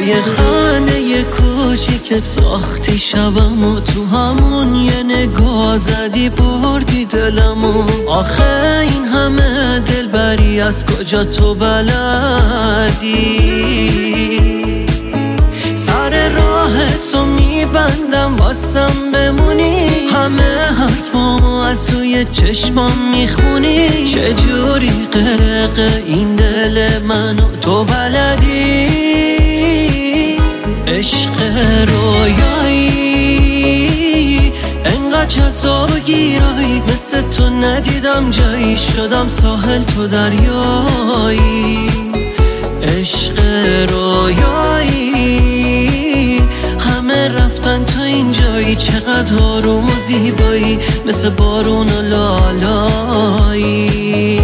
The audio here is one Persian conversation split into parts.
یه خانه کوچیک ساختی شبمو، تو همون یه نگاه زدی بردی دلمو. آخه این همه دلبری از کجا تو بلدی؟ سر راه تو میبندم واسم بمونی، همه حرفامو از توی چشمام میخونی. چجوری غرق این دل منو تو بلدی؟ عشق رویایی انقدر جذاب و گیرایی، مثل تو ندیدم جایی، شدم ساحل تو دریایی. عشق رویایی همه رفتن تا اینجایی، چقدر آروم و زیبایی، مثل بارون و لالایی.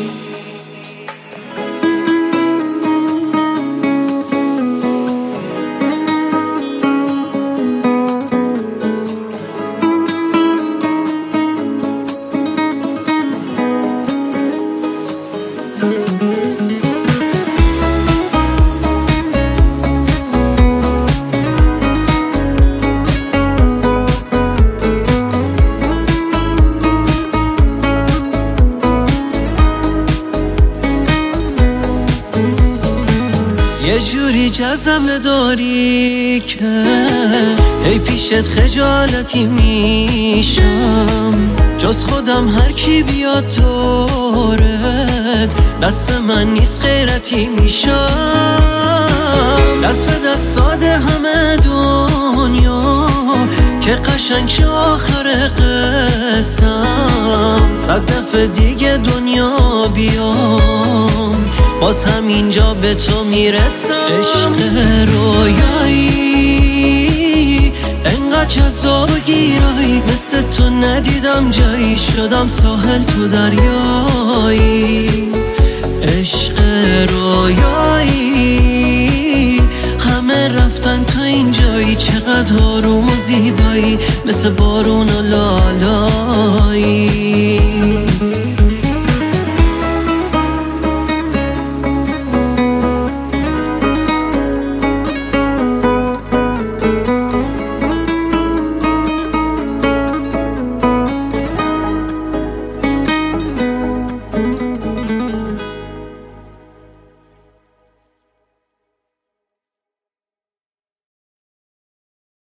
یه جوری جذبه داری که ای پیشت خجالتی میشم، جز خودم هر کی بیاد دورت دست من نیست غیرتی میشم. دست به دست داده همه دنیا که قشنگ چه آخر قسم، 100 دفعه دیگه دنیا بیام باز همینجا به تو میرسم. عشق رویایی انقدر جذاب و گیرایی، مثل تو ندیدم جایی، شدم ساحل تو دریایی. عشق رویایی همه رفتن تا اینجایی، چقدر آروم و زیبایی، مثل بارون و لالایی.